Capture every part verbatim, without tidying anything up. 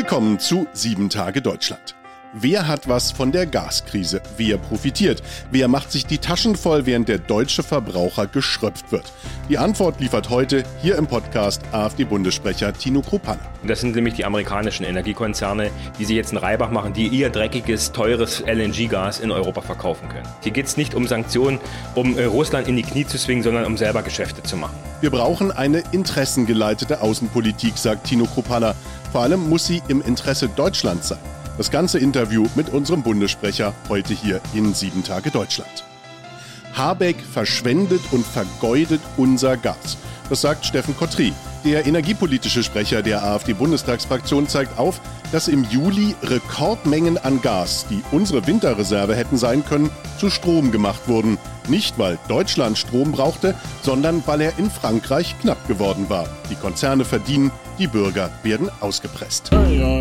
Willkommen zu sieben Tage Deutschland. Wer hat was von der Gaskrise? Wer profitiert? Wer macht sich die Taschen voll, während der deutsche Verbraucher geschröpft wird? Die Antwort liefert heute hier im Podcast AfD-Bundessprecher Tino Kruppalla. Das sind nämlich die amerikanischen Energiekonzerne, die sich jetzt einen Reibach machen, die ihr dreckiges, teures L N G-Gas in Europa verkaufen können. Hier geht es nicht um Sanktionen, um Russland in die Knie zu zwingen, sondern um selber Geschäfte zu machen. Wir brauchen eine interessengeleitete Außenpolitik, sagt Tino Kruppalla. Vor allem muss sie im Interesse Deutschlands sein. Das ganze Interview mit unserem Bundessprecher heute hier in sieben Tage Deutschland. Habeck verschwendet und vergeudet unser Gas. Das sagt Steffen Kotry. Der energiepolitische Sprecher der AfD-Bundestagsfraktion zeigt auf, dass im Juli Rekordmengen an Gas, die unsere Winterreserve hätten sein können, zu Strom gemacht wurden. Nicht, weil Deutschland Strom brauchte, sondern weil er in Frankreich knapp geworden war. Die Konzerne verdienen, die Bürger werden ausgepresst.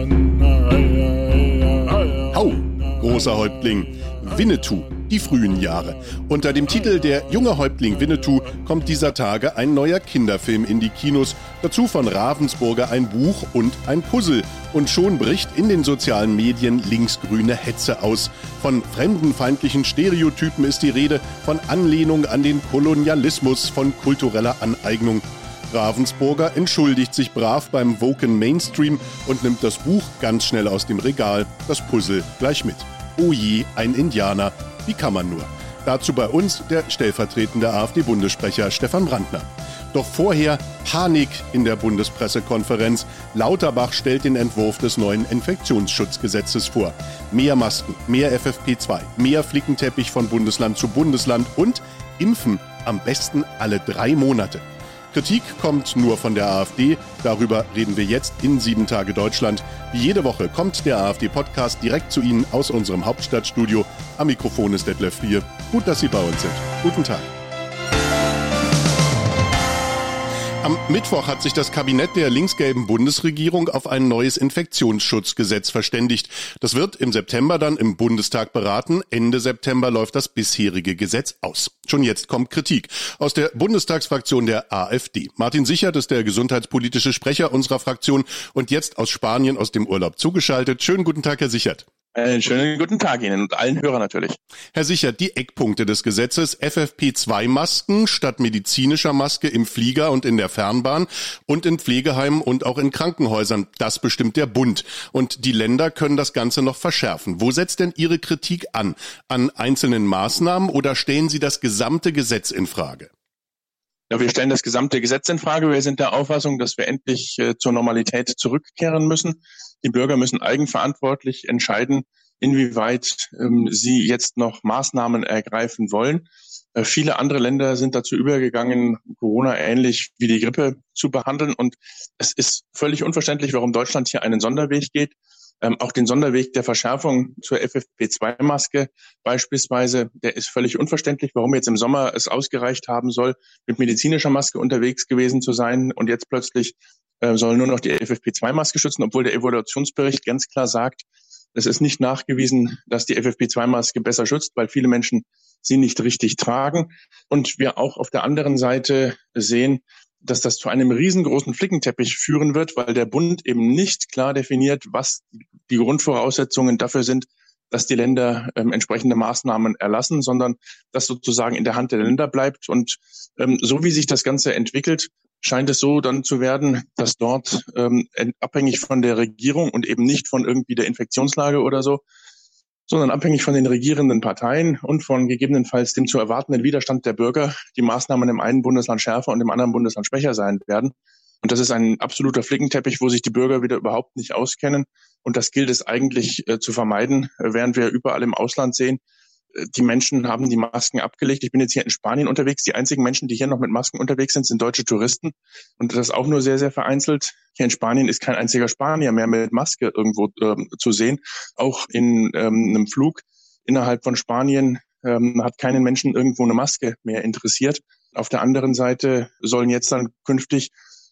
Hau, großer Häuptling, Winnetou, die frühen Jahre. Unter dem Titel Der junge Häuptling Winnetou kommt dieser Tage ein neuer Kinderfilm in die Kinos. Dazu von Ravensburger ein Buch und ein Puzzle. Und schon bricht in den sozialen Medien linksgrüne Hetze aus. Von fremdenfeindlichen Stereotypen ist die Rede, von Anlehnung an den Kolonialismus, von kultureller Aneignung. Ravensburger entschuldigt sich brav beim woken Mainstream und nimmt das Buch ganz schnell aus dem Regal, das Puzzle gleich mit. Oh je, ein Indianer, wie kann man nur? Dazu bei uns der stellvertretende AfD-Bundessprecher Stefan Brandner. Doch vorher Panik in der Bundespressekonferenz. Lauterbach stellt den Entwurf des neuen Infektionsschutzgesetzes vor. Mehr Masken, mehr F F P zwei, mehr Flickenteppich von Bundesland zu Bundesland und Impfen am besten alle drei Monate. Kritik kommt nur von der AfD. Darüber reden wir jetzt in sieben Tage Deutschland. Wie jede Woche kommt der AfD-Podcast direkt zu Ihnen aus unserem Hauptstadtstudio. Am Mikrofon ist Detlef Flier. Gut, dass Sie bei uns sind. Guten Tag. Am Mittwoch hat sich das Kabinett der linksgelben Bundesregierung auf ein neues Infektionsschutzgesetz verständigt. Das wird im September dann im Bundestag beraten. Ende September läuft das bisherige Gesetz aus. Schon jetzt kommt Kritik aus der Bundestagsfraktion der AfD. Martin Sichert ist der gesundheitspolitische Sprecher unserer Fraktion und jetzt aus Spanien aus dem Urlaub zugeschaltet. Schönen guten Tag, Herr Sichert. Einen schönen guten Tag Ihnen und allen Hörern natürlich. Herr Sichert, die Eckpunkte des Gesetzes: F F P zwei Masken statt medizinischer Maske im Flieger und in der Fernbahn und in Pflegeheimen und auch in Krankenhäusern. Das bestimmt der Bund. Und die Länder können das Ganze noch verschärfen. Wo setzt denn Ihre Kritik an? An einzelnen Maßnahmen oder stellen Sie das gesamte Gesetz in Frage? Ja, wir stellen das gesamte Gesetz in Frage. Wir sind der Auffassung, dass wir endlich äh, zur Normalität zurückkehren müssen. Die Bürger müssen eigenverantwortlich entscheiden, inwieweit ähm, sie jetzt noch Maßnahmen ergreifen wollen. Äh, viele andere Länder sind dazu übergegangen, Corona ähnlich wie die Grippe zu behandeln. Und es ist völlig unverständlich, warum Deutschland hier einen Sonderweg geht. Ähm, auch den Sonderweg der Verschärfung zur F F P zwei Maske beispielsweise, der ist völlig unverständlich, warum jetzt im Sommer es ausgereicht haben soll, mit medizinischer Maske unterwegs gewesen zu sein und jetzt plötzlich äh, soll nur noch die F F P zwei Maske schützen, obwohl der Evaluationsbericht ganz klar sagt, es ist nicht nachgewiesen, dass die F F P zwei Maske besser schützt, weil viele Menschen sie nicht richtig tragen. Und wir auch auf der anderen Seite sehen, dass das zu einem riesengroßen Flickenteppich führen wird, weil der Bund eben nicht klar definiert, was die Grundvoraussetzungen dafür sind, dass die Länder ähm, entsprechende Maßnahmen erlassen, sondern das sozusagen in der Hand der Länder bleibt. Und ähm, so wie sich das Ganze entwickelt, scheint es so dann zu werden, dass dort ähm, abhängig von der Regierung und eben nicht von irgendwie der Infektionslage oder so, sondern abhängig von den regierenden Parteien und von gegebenenfalls dem zu erwartenden Widerstand der Bürger die Maßnahmen im einen Bundesland schärfer und im anderen Bundesland schwächer sein werden. Und das ist ein absoluter Flickenteppich, wo sich die Bürger wieder überhaupt nicht auskennen. Und das gilt es eigentlich äh, zu vermeiden, äh, während wir überall im Ausland sehen, äh, die Menschen haben die Masken abgelegt. Ich bin jetzt hier in Spanien unterwegs. Die einzigen Menschen, die hier noch mit Masken unterwegs sind, sind deutsche Touristen. Und das auch nur sehr, sehr vereinzelt. Hier in Spanien ist kein einziger Spanier mehr mit Maske irgendwo ähm, zu sehen. Auch in ähm, einem Flug innerhalb von Spanien ähm, hat keinen Menschen irgendwo eine Maske mehr interessiert. Auf der anderen Seite sollen jetzt dann künftig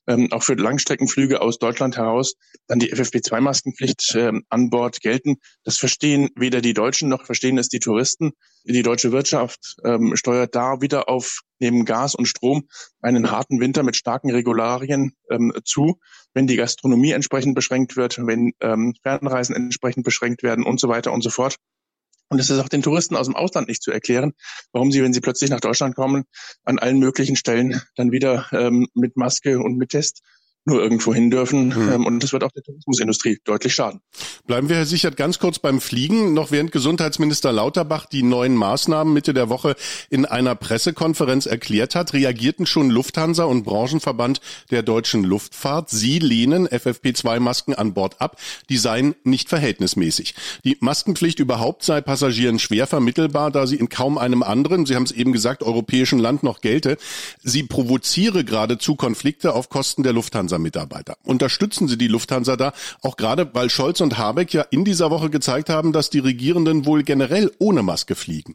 ähm, auch für Langstreckenflüge aus Deutschland heraus dann die F F P zwei Maskenpflicht ähm, an Bord gelten. Das verstehen weder die Deutschen noch verstehen es die Touristen. Die deutsche Wirtschaft ähm, steuert da wieder auf neben Gas und Strom einen harten Winter mit starken Regularien ähm, zu, wenn die Gastronomie entsprechend beschränkt wird, wenn ähm, Fernreisen entsprechend beschränkt werden und so weiter und so fort. Und es ist auch den Touristen aus dem Ausland nicht zu erklären, warum sie, wenn sie plötzlich nach Deutschland kommen, an allen möglichen Stellen dann wieder ähm, mit Maske und mit Test nur irgendwo hin dürfen. Hm. Ähm, und das wird auch der Tourismusindustrie deutlich schaden. Bleiben wir, Herr Sichert, ganz kurz beim Fliegen. Noch während Gesundheitsminister Lauterbach die neuen Maßnahmen Mitte der Woche in einer Pressekonferenz erklärt hat, reagierten schon Lufthansa und Branchenverband der deutschen Luftfahrt. Sie lehnen F F P zwei Masken an Bord ab. Die seien nicht verhältnismäßig. Die Maskenpflicht überhaupt sei Passagieren schwer vermittelbar, da sie in kaum einem anderen, Sie haben es eben gesagt, europäischen Land noch gelte. Sie provoziere geradezu Konflikte auf Kosten der Lufthansa-Mitarbeiter. Unterstützen Sie die Lufthansa da, auch gerade, weil Scholz und Habeck ja in dieser Woche gezeigt haben, dass die Regierenden wohl generell ohne Maske fliegen?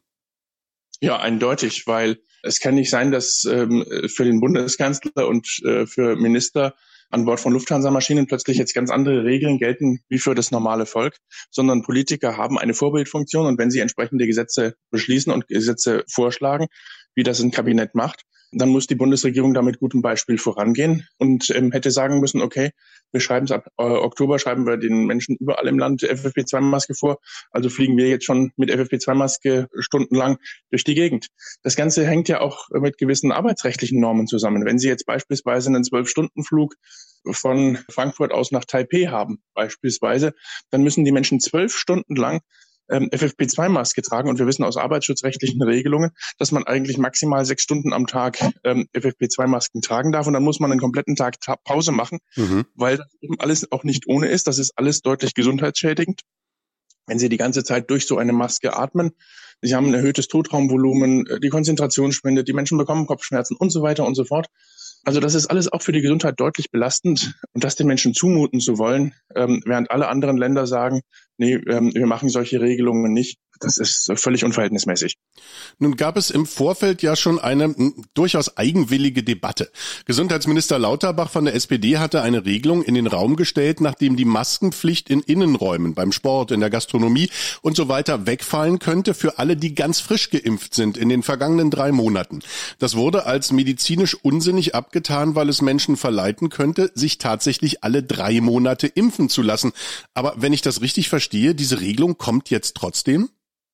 Ja, eindeutig, weil es kann nicht sein, dass ähm, für den Bundeskanzler und äh, für Minister an Bord von Lufthansa-Maschinen plötzlich jetzt ganz andere Regeln gelten wie für das normale Volk, sondern Politiker haben eine Vorbildfunktion und wenn sie entsprechende Gesetze beschließen und Gesetze vorschlagen, wie das ein Kabinett macht, dann muss die Bundesregierung da mit gutem Beispiel vorangehen und ähm, hätte sagen müssen, okay, wir schreiben es ab äh, Oktober, schreiben wir den Menschen überall im Land F F P zwei Maske vor, also fliegen wir jetzt schon mit F F P zwei Maske stundenlang durch die Gegend. Das Ganze hängt ja auch mit gewissen arbeitsrechtlichen Normen zusammen. Wenn Sie jetzt beispielsweise einen zwölf-Stunden-Flug von Frankfurt aus nach Taipei haben, beispielsweise, dann müssen die Menschen zwölf Stunden lang F F P zwei Maske tragen und wir wissen aus arbeitsschutzrechtlichen Regelungen, dass man eigentlich maximal sechs Stunden am Tag ähm, F F P zwei Masken tragen darf und dann muss man einen kompletten Tag ta- Pause machen, mhm. weil das eben alles auch nicht ohne ist. Das ist alles deutlich gesundheitsschädigend. Wenn Sie die ganze Zeit durch so eine Maske atmen, Sie haben ein erhöhtes Totraumvolumen, die Konzentration schwindet, die Menschen bekommen Kopfschmerzen und so weiter und so fort. Also das ist alles auch für die Gesundheit deutlich belastend und das den Menschen zumuten zu wollen, ähm, während alle anderen Länder sagen, nee, ähm, wir machen solche Regelungen nicht. Das ist völlig unverhältnismäßig. Nun gab es im Vorfeld ja schon eine m, durchaus eigenwillige Debatte. Gesundheitsminister Lauterbach von der S P D hatte eine Regelung in den Raum gestellt, nachdem die Maskenpflicht in Innenräumen, beim Sport, in der Gastronomie und so weiter wegfallen könnte für alle, die ganz frisch geimpft sind in den vergangenen drei Monaten. Das wurde als medizinisch unsinnig abgetan, weil es Menschen verleiten könnte, sich tatsächlich alle drei Monate impfen zu lassen. Aber wenn ich das richtig verstehe, diese Regelung kommt jetzt trotzdem?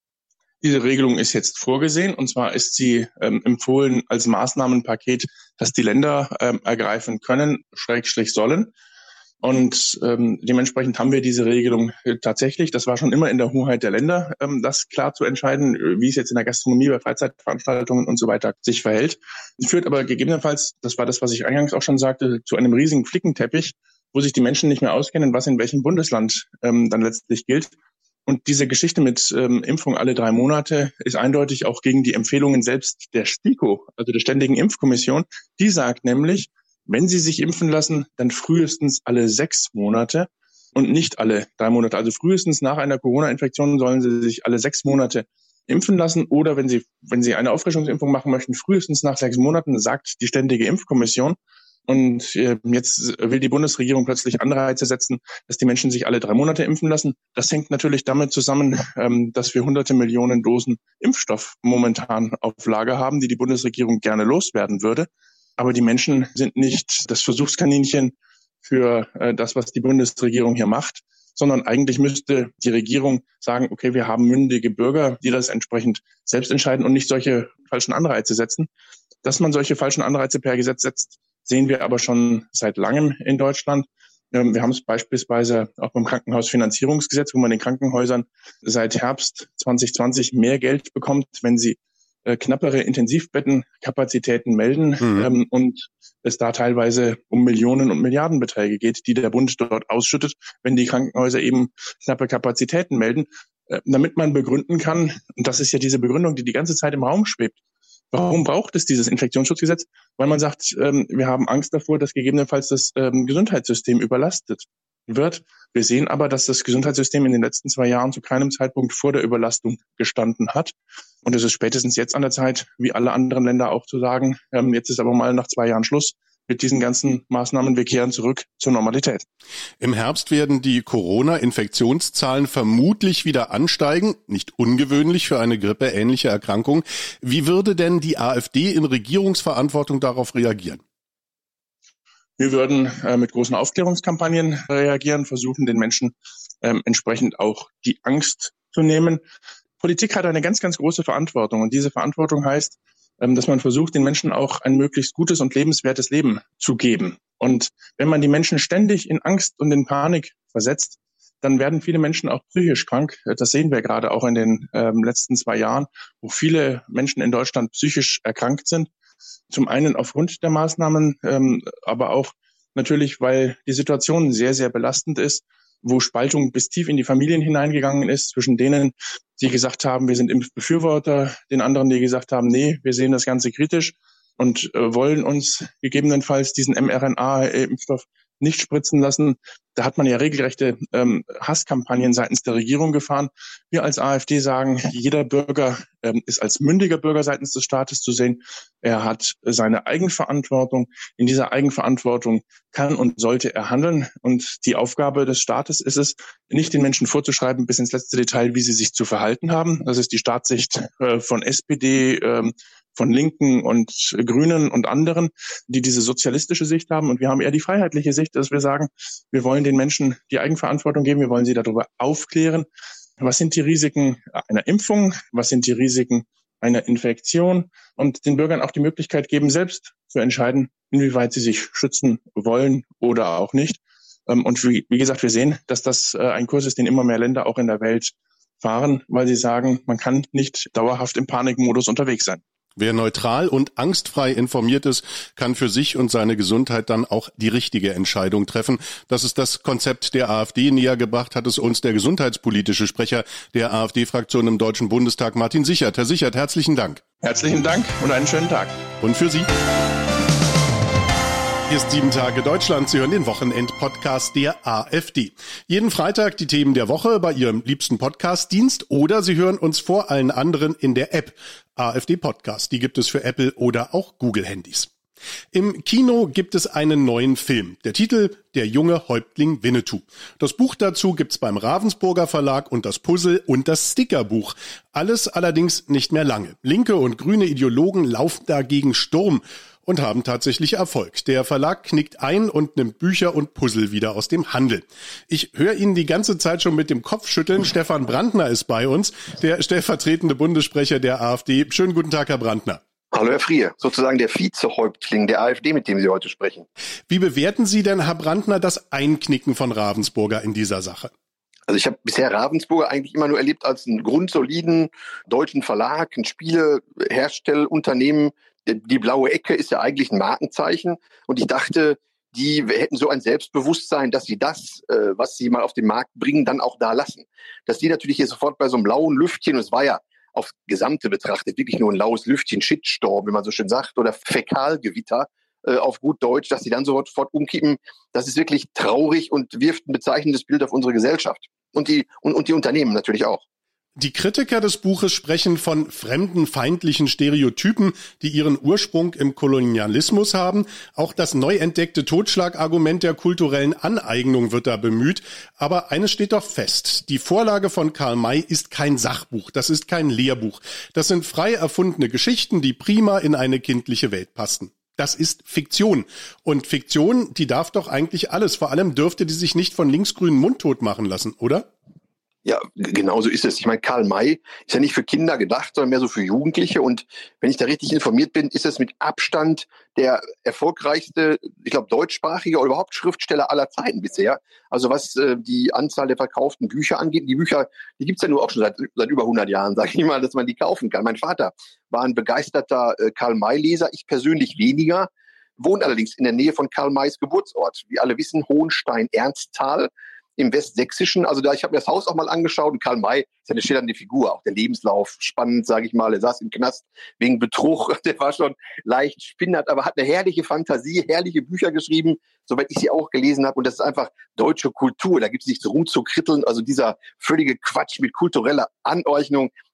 Diese Regelung ist jetzt vorgesehen und zwar ist sie ähm, empfohlen als Maßnahmenpaket, das die Länder ähm, ergreifen können, Schrägstrich sollen. Und ähm, dementsprechend haben wir diese Regelung äh, tatsächlich. Das war schon immer in der Hoheit der Länder, ähm, das klar zu entscheiden, wie es jetzt in der Gastronomie, bei Freizeitveranstaltungen und so weiter sich verhält. Es führt aber gegebenenfalls, das war das, was ich eingangs auch schon sagte, zu einem riesigen Flickenteppich, wo sich die Menschen nicht mehr auskennen, was in welchem Bundesland ähm, dann letztlich gilt. Und diese Geschichte mit ähm, Impfung alle drei Monate ist eindeutig auch gegen die Empfehlungen selbst der STIKO, also der Ständigen Impfkommission. Die sagt nämlich, wenn Sie sich impfen lassen, dann frühestens alle sechs Monate und nicht alle drei Monate. Also frühestens nach einer Corona-Infektion sollen Sie sich alle sechs Monate impfen lassen. Oder wenn Sie, wenn Sie eine Auffrischungsimpfung machen möchten, frühestens nach sechs Monaten, sagt die Ständige Impfkommission. Und jetzt will die Bundesregierung plötzlich Anreize setzen, dass die Menschen sich alle drei Monate impfen lassen. Das hängt natürlich damit zusammen, dass wir hunderte Millionen Dosen Impfstoff momentan auf Lager haben, die die Bundesregierung gerne loswerden würde. Aber die Menschen sind nicht das Versuchskaninchen für das, was die Bundesregierung hier macht, sondern eigentlich müsste die Regierung sagen, okay, wir haben mündige Bürger, die das entsprechend selbst entscheiden und nicht solche falschen Anreize setzen. Dass man solche falschen Anreize per Gesetz setzt, sehen wir aber schon seit langem in Deutschland. Wir haben es beispielsweise auch beim Krankenhausfinanzierungsgesetz, wo man den Krankenhäusern seit Herbst zwanzig zwanzig mehr Geld bekommt, wenn sie äh, knappere Intensivbettenkapazitäten melden mhm. ähm, und es da teilweise um Millionen und Milliardenbeträge geht, die der Bund dort ausschüttet, wenn die Krankenhäuser eben knappe Kapazitäten melden, äh, damit man begründen kann, und das ist ja diese Begründung, die die ganze Zeit im Raum schwebt, warum braucht es dieses Infektionsschutzgesetz? Weil man sagt, ähm, wir haben Angst davor, dass gegebenenfalls das ähm, Gesundheitssystem überlastet wird. Wir sehen aber, dass das Gesundheitssystem in den letzten zwei Jahren zu keinem Zeitpunkt vor der Überlastung gestanden hat. Und es ist spätestens jetzt an der Zeit, wie alle anderen Länder auch zu sagen, ähm, jetzt ist aber mal nach zwei Jahren Schluss. mit diesen ganzen Maßnahmen, wir kehren zurück zur Normalität. Im Herbst werden die Corona-Infektionszahlen vermutlich wieder ansteigen. Nicht ungewöhnlich für eine grippeähnliche Erkrankung. Wie würde denn die AfD in Regierungsverantwortung darauf reagieren? Wir würden äh, mit großen Aufklärungskampagnen reagieren, versuchen den Menschen ähm, entsprechend auch die Angst zu nehmen. Politik hat eine ganz, ganz große Verantwortung und diese Verantwortung heißt, ähm, dass man versucht, den Menschen auch ein möglichst gutes und lebenswertes Leben zu geben. Und wenn man die Menschen ständig in Angst und in Panik versetzt, dann werden viele Menschen auch psychisch krank. Das sehen wir gerade auch in den ähm, letzten zwei Jahren, wo viele Menschen in Deutschland psychisch erkrankt sind. Zum einen aufgrund der Maßnahmen, ähm, aber auch natürlich, weil die Situation sehr, sehr belastend ist, wo Spaltung bis tief in die Familien hineingegangen ist, zwischen denen, die gesagt haben, wir sind Impfbefürworter, den anderen, die gesagt haben, nee, wir sehen das Ganze kritisch und äh, wollen uns gegebenenfalls diesen mRNA-Impfstoff nicht spritzen lassen. Da hat man ja regelrechte ähm, Hasskampagnen seitens der Regierung gefahren. Wir als AfD sagen, jeder Bürger ähm, ist als mündiger Bürger seitens des Staates zu sehen. Er hat seine Eigenverantwortung. In dieser Eigenverantwortung kann und sollte er handeln. Und die Aufgabe des Staates ist es, nicht den Menschen vorzuschreiben bis ins letzte Detail, wie sie sich zu verhalten haben. Das ist die Staatssicht äh, von S P D, ähm, von Linken und Grünen und anderen, die diese sozialistische Sicht haben. Und wir haben eher die freiheitliche Sicht, dass wir sagen, wir wollen den Menschen die Eigenverantwortung geben, wir wollen sie darüber aufklären. Was sind die Risiken einer Impfung? Was sind die Risiken einer Infektion? Und den Bürgern auch die Möglichkeit geben, selbst zu entscheiden, inwieweit sie sich schützen wollen oder auch nicht. Und wie, wie gesagt, wir sehen, dass das ein Kurs ist, den immer mehr Länder auch in der Welt fahren, weil sie sagen, man kann nicht dauerhaft im Panikmodus unterwegs sein. Wer neutral und angstfrei informiert ist, kann für sich und seine Gesundheit dann auch die richtige Entscheidung treffen. Das ist das Konzept der AfD. Näher gebracht hat es uns der gesundheitspolitische Sprecher der AfD-Fraktion im Deutschen Bundestag, Martin Sichert. Herr Sichert, herzlichen Dank. Herzlichen Dank und einen schönen Tag. Und für Sie. Hier ist sieben Tage Deutschland. Sie hören den Wochenend-Podcast der AfD. Jeden Freitag die Themen der Woche bei Ihrem liebsten Podcast-Dienst oder Sie hören uns vor allen anderen in der App AfD Podcast. Die gibt es für Apple oder auch Google-Handys. Im Kino gibt es einen neuen Film. Der Titel: Der junge Häuptling Winnetou. Das Buch dazu gibt's beim Ravensburger Verlag und das Puzzle und das Stickerbuch. Alles allerdings nicht mehr lange. Linke und grüne Ideologen laufen dagegen Sturm und haben tatsächlich Erfolg. Der Verlag knickt ein und nimmt Bücher und Puzzle wieder aus dem Handel. Ich höre Ihnen die ganze Zeit schon mit dem Kopf schütteln. Stefan Brandner ist bei uns, der stellvertretende Bundessprecher der AfD. Schönen guten Tag, Herr Brandner. Hallo, Herr Frier, sozusagen der Vizehäuptling der AfD, mit dem Sie heute sprechen. Wie bewerten Sie denn, Herr Brandner, das Einknicken von Ravensburger in dieser Sache? Also ich habe bisher Ravensburger eigentlich immer nur erlebt als einen grundsoliden deutschen Verlag, ein Spieleherstellunternehmen. Die blaue Ecke ist ja eigentlich ein Markenzeichen. Und ich dachte, die hätten so ein Selbstbewusstsein, dass sie das, äh, was sie mal auf den Markt bringen, dann auch da lassen. Dass die natürlich hier sofort bei so einem blauen Lüftchen, und es war ja aufs Gesamte betrachtet wirklich nur ein laues Lüftchen, Shitstorm, wie man so schön sagt, oder Fäkalgewitter äh, auf gut Deutsch, dass sie dann sofort umkippen, das ist wirklich traurig und wirft ein bezeichnendes Bild auf unsere Gesellschaft. Und die, und, und die Unternehmen natürlich auch. Die Kritiker des Buches sprechen von fremdenfeindlichen Stereotypen, die ihren Ursprung im Kolonialismus haben. Auch das neu entdeckte Totschlagargument der kulturellen Aneignung wird da bemüht. Aber eines steht doch fest: Die Vorlage von Karl May ist kein Sachbuch, das ist kein Lehrbuch. Das sind frei erfundene Geschichten, die prima in eine kindliche Welt passen. Das ist Fiktion. Und Fiktion, die darf doch eigentlich alles. Vor allem dürfte die sich nicht von Linksgrünen mundtot machen lassen, oder? Ja, genau so ist es. Ich meine, Karl May ist ja nicht für Kinder gedacht, sondern mehr so für Jugendliche. Und wenn ich da richtig informiert bin, ist es mit Abstand der erfolgreichste, ich glaube, deutschsprachige oder überhaupt Schriftsteller aller Zeiten bisher. Also was äh, die Anzahl der verkauften Bücher angeht. Die Bücher, die gibt's ja nur auch schon seit, seit über hundert Jahren, sage ich mal, dass man die kaufen kann. Mein Vater war ein begeisterter äh, Karl May-Leser, ich persönlich weniger, wohnt allerdings in der Nähe von Karl Mays Geburtsort. Wie alle wissen, Hohenstein-Ernsthal im Westsächsischen. Also da, ich habe mir das Haus auch mal angeschaut und Karl May ist ja eine schillernde Figur, auch der Lebenslauf spannend, sage ich mal. Er saß im Knast wegen Betrug, der war schon leicht spinnert, aber hat eine herrliche Fantasie, herrliche Bücher geschrieben, soweit ich sie auch gelesen habe. Und das ist einfach deutsche Kultur, da gibt es nichts rumzukritteln. Also dieser völlige Quatsch mit kultureller Anordnung,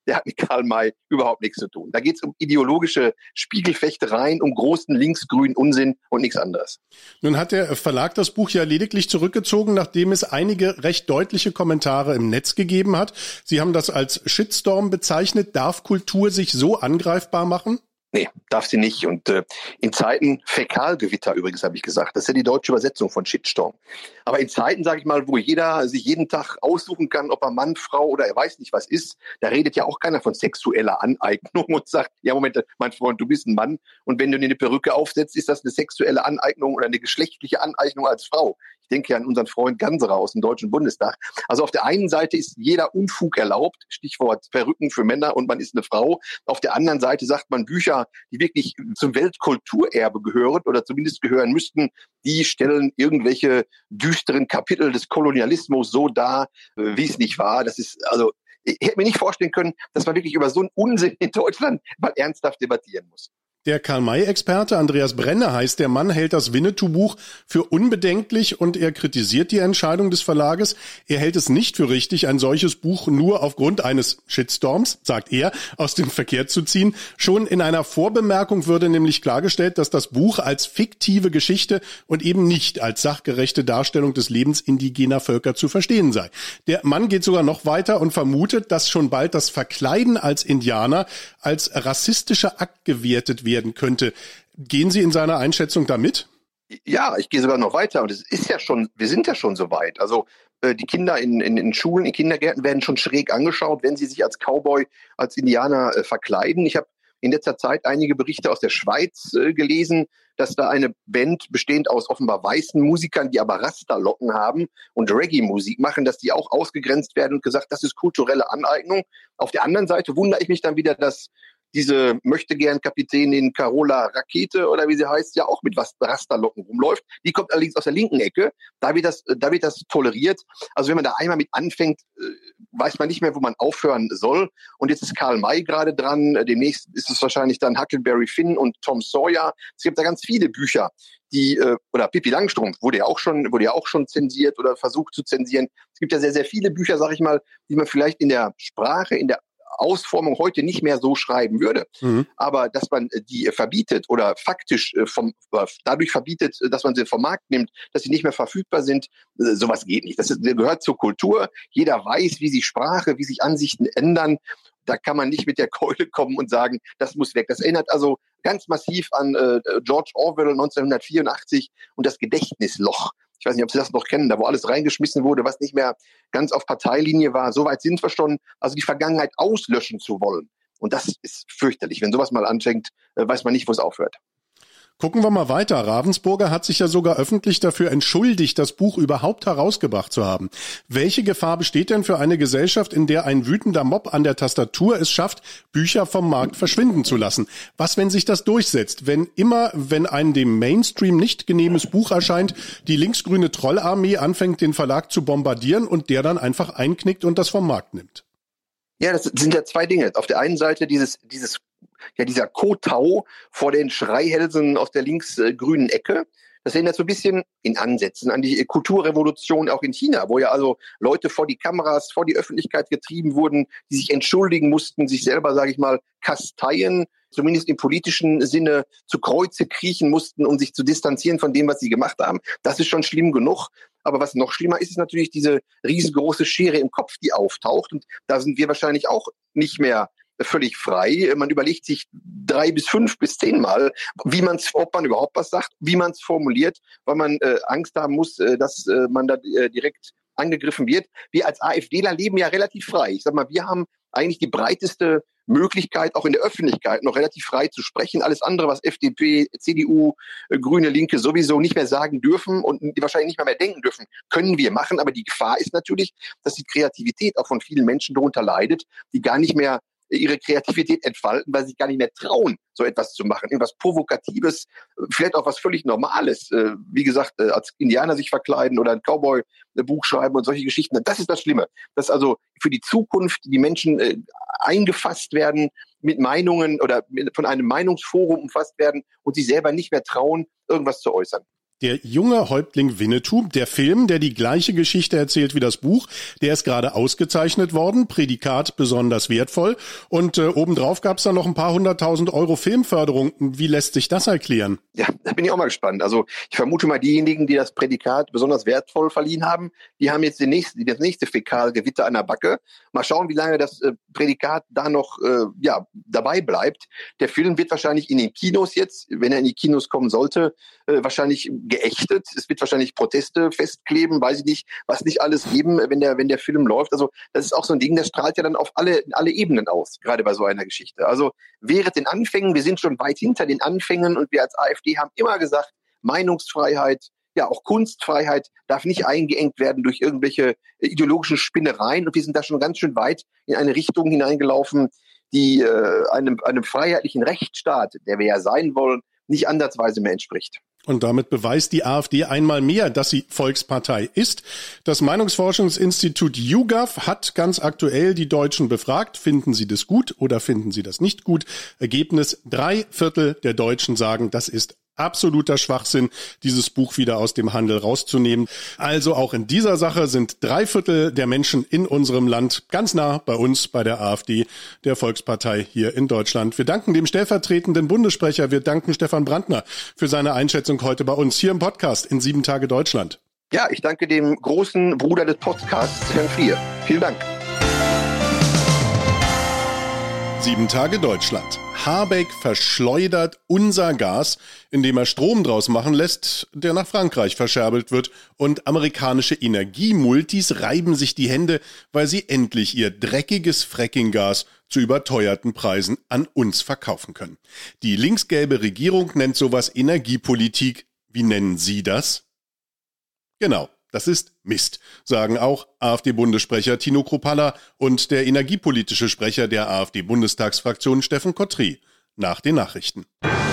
der hat mit Karl May überhaupt nichts zu tun. Da geht es um ideologische Spiegelfechtereien, um großen linksgrünen Unsinn und nichts anderes. Nun hat der Verlag das Buch ja lediglich zurückgezogen, nachdem es einige recht deutliche Kommentare im Netz gegeben hat. Sie haben das als Shitstorm bezeichnet. Darf Kultur sich so angreifbar machen? Nee, darf sie nicht. Und äh, in Zeiten, Fäkalgewitter übrigens, habe ich gesagt, das ist ja die deutsche Übersetzung von Shitstorm. Aber in Zeiten, sage ich mal, wo jeder sich jeden Tag aussuchen kann, ob er Mann, Frau oder er weiß nicht was ist, da redet ja auch keiner von sexueller Aneignung und sagt, ja Moment, mein Freund, du bist ein Mann und wenn du dir eine Perücke aufsetzt, ist das eine sexuelle Aneignung oder eine geschlechtliche Aneignung als Frau. Ich denke ja an unseren Freund Ganserer aus dem Deutschen Bundestag. Also auf der einen Seite ist jeder Unfug erlaubt, Stichwort Perücken für Männer und man ist eine Frau. Auf der anderen Seite sagt man, Bücher, die wirklich zum Weltkulturerbe gehören oder zumindest gehören müssten, die stellen irgendwelche düsteren Kapitel des Kolonialismus so dar, wie es nicht war. Das ist, also, ich hätte mir nicht vorstellen können, dass man wirklich über so einen Unsinn in Deutschland mal ernsthaft debattieren muss. Der Karl-May-Experte Andreas Brenner heißt, der Mann hält das Winnetou-Buch für unbedenklich und er kritisiert die Entscheidung des Verlages. Er hält es nicht für richtig, ein solches Buch nur aufgrund eines Shitstorms, sagt er, aus dem Verkehr zu ziehen. Schon in einer Vorbemerkung würde nämlich klargestellt, dass das Buch als fiktive Geschichte und eben nicht als sachgerechte Darstellung des Lebens indigener Völker zu verstehen sei. Der Mann geht sogar noch weiter und vermutet, dass schon bald das Verkleiden als Indianer als rassistischer Akt gewertet wird werden könnte. Gehen Sie in seiner Einschätzung damit? Ja, ich gehe sogar noch weiter und es ist ja schon, wir sind ja schon so weit. Also äh, die Kinder in, in, in Schulen, in Kindergärten werden schon schräg angeschaut, wenn sie sich als Cowboy, als Indianer äh, verkleiden. Ich habe in letzter Zeit einige Berichte aus der Schweiz äh, gelesen, dass da eine Band bestehend aus offenbar weißen Musikern, die aber Rasterlocken haben und Reggae-Musik machen, dass die auch ausgegrenzt werden und gesagt, das ist kulturelle Aneignung. Auf der anderen Seite wundere ich mich dann wieder, dass diese Möchtegern-Kapitänin Carola Rakete oder wie sie heißt, ja auch mit was Rasterlocken rumläuft. Die kommt allerdings aus der linken Ecke. Da wird das, da wird das toleriert. Also wenn man da einmal mit anfängt, weiß man nicht mehr, wo man aufhören soll. Und jetzt ist Karl May gerade dran. Demnächst ist es wahrscheinlich dann Huckleberry Finn und Tom Sawyer. Es gibt da ganz viele Bücher, die, oder Pippi Langstrumpf wurde ja auch schon, wurde ja auch schon zensiert oder versucht zu zensieren. Es gibt ja sehr, sehr viele Bücher, sag ich mal, die man vielleicht in der Sprache, in der Ausformung heute nicht mehr so schreiben würde. Mhm. Aber dass man die verbietet oder faktisch vom, dadurch verbietet, dass man sie vom Markt nimmt, dass sie nicht mehr verfügbar sind, sowas geht nicht. Das ist, gehört zur Kultur. Jeder weiß, wie sich Sprache, wie sich Ansichten ändern. Da kann man nicht mit der Keule kommen und sagen, das muss weg. Das erinnert also ganz massiv an äh, George Orwell neunzehnhundertvierundachtzig und das Gedächtnisloch. Ich weiß nicht, ob Sie das noch kennen, da wo alles reingeschmissen wurde, was nicht mehr ganz auf Parteilinie war. So weit sind wir schon, also die Vergangenheit auslöschen zu wollen. Und das ist fürchterlich. Wenn sowas mal anfängt, weiß man nicht, wo es aufhört. Gucken wir mal weiter. Ravensburger hat sich ja sogar öffentlich dafür entschuldigt, das Buch überhaupt herausgebracht zu haben. Welche Gefahr besteht denn für eine Gesellschaft, in der ein wütender Mob an der Tastatur es schafft, Bücher vom Markt verschwinden zu lassen? Was, wenn sich das durchsetzt? Wenn immer, wenn ein dem Mainstream nicht genehmes Buch erscheint, die linksgrüne Trollarmee anfängt, den Verlag zu bombardieren und der dann einfach einknickt und das vom Markt nimmt? Ja, das sind ja zwei Dinge. Auf der einen Seite dieses, dieses ja, dieser Kotau vor den Schreihälsen aus der linksgrünen Ecke. Das erinnert so ein bisschen in Ansätzen an die Kulturrevolution auch in China, wo ja also Leute vor die Kameras, vor die Öffentlichkeit getrieben wurden, die sich entschuldigen mussten, sich selber, sage ich mal, kasteien, zumindest im politischen Sinne zu Kreuze kriechen mussten, um sich zu distanzieren von dem, was sie gemacht haben. Das ist schon schlimm genug. Aber was noch schlimmer ist, ist natürlich diese riesengroße Schere im Kopf, die auftaucht. Und da sind wir wahrscheinlich auch nicht mehr völlig frei. Man überlegt sich drei bis fünf bis zehnmal, wie man es, ob man überhaupt was sagt, wie man es formuliert, weil man äh, Angst haben muss, äh, dass äh, man da äh, direkt angegriffen wird. Wir als AfDler leben ja relativ frei. Ich sag mal, wir haben eigentlich die breiteste Möglichkeit, auch in der Öffentlichkeit noch relativ frei zu sprechen. Alles andere, was F D P, C D U, äh, Grüne, Linke sowieso nicht mehr sagen dürfen und wahrscheinlich nicht mehr mehr denken dürfen, können wir machen. Aber die Gefahr ist natürlich, dass die Kreativität auch von vielen Menschen darunter leidet, die gar nicht mehr ihre Kreativität entfalten, weil sie sich gar nicht mehr trauen, so etwas zu machen. Irgendwas Provokatives, vielleicht auch was völlig Normales. Wie gesagt, als Indianer sich verkleiden oder ein Cowboy ein Buch schreiben und solche Geschichten. Das ist das Schlimme. Dass also für die Zukunft die Menschen eingefasst werden mit Meinungen oder von einem Meinungsforum umfasst werden und sich selber nicht mehr trauen, irgendwas zu äußern. Der junge Häuptling Winnetou, der Film, der die gleiche Geschichte erzählt wie das Buch, der ist gerade ausgezeichnet worden, Prädikat besonders wertvoll. Und äh, obendrauf gab es dann noch ein paar hunderttausend Euro Filmförderung. Wie lässt sich das erklären? Ja, da bin ich auch mal gespannt. Also ich vermute mal, diejenigen, die das Prädikat besonders wertvoll verliehen haben, die haben jetzt die nächste, das nächste Fäkalgewitter an der Backe. Mal schauen, wie lange das äh, Prädikat da noch äh, ja, dabei bleibt. Der Film wird wahrscheinlich in den Kinos jetzt, wenn er in die Kinos kommen sollte, äh, wahrscheinlich geächtet. Es wird wahrscheinlich Proteste festkleben, weiß ich nicht, was nicht alles geben, wenn der, wenn der Film läuft. Also das ist auch so ein Ding, das strahlt ja dann auf alle, alle Ebenen aus, gerade bei so einer Geschichte. Also während den Anfängen, wir sind schon weit hinter den Anfängen und wir als AfD haben immer gesagt, Meinungsfreiheit, ja auch Kunstfreiheit darf nicht eingeengt werden durch irgendwelche ideologischen Spinnereien und wir sind da schon ganz schön weit in eine Richtung hineingelaufen, die äh, einem, einem freiheitlichen Rechtsstaat, der wir ja sein wollen, nicht ansatzweise mehr entspricht. Und damit beweist die AfD einmal mehr, dass sie Volkspartei ist. Das Meinungsforschungsinstitut YouGov hat ganz aktuell die Deutschen befragt. Finden sie das gut oder finden sie das nicht gut? Ergebnis: Drei Viertel der Deutschen sagen, das ist absoluter Schwachsinn, dieses Buch wieder aus dem Handel rauszunehmen. Also auch in dieser Sache sind drei Viertel der Menschen in unserem Land ganz nah bei uns, bei der AfD, der Volkspartei hier in Deutschland. Wir danken dem stellvertretenden Bundessprecher, wir danken Stefan Brandner für seine Einschätzung heute bei uns hier im Podcast in Sieben Tage Deutschland. Ja, ich danke dem großen Bruder des Podcasts, Herrn Flier. Vielen Dank. Sieben Tage Deutschland. Habeck verschleudert unser Gas, indem er Strom draus machen lässt, der nach Frankreich verscherbelt wird. Und amerikanische Energiemultis reiben sich die Hände, weil sie endlich ihr dreckiges Frackinggas zu überteuerten Preisen an uns verkaufen können. Die linksgelbe Regierung nennt sowas Energiepolitik. Wie nennen Sie das? Genau. Das ist Mist, sagen auch AfD-Bundessprecher Tino Kruppalla und der energiepolitische Sprecher der AfD-Bundestagsfraktion Steffen Kotry. Nach den Nachrichten.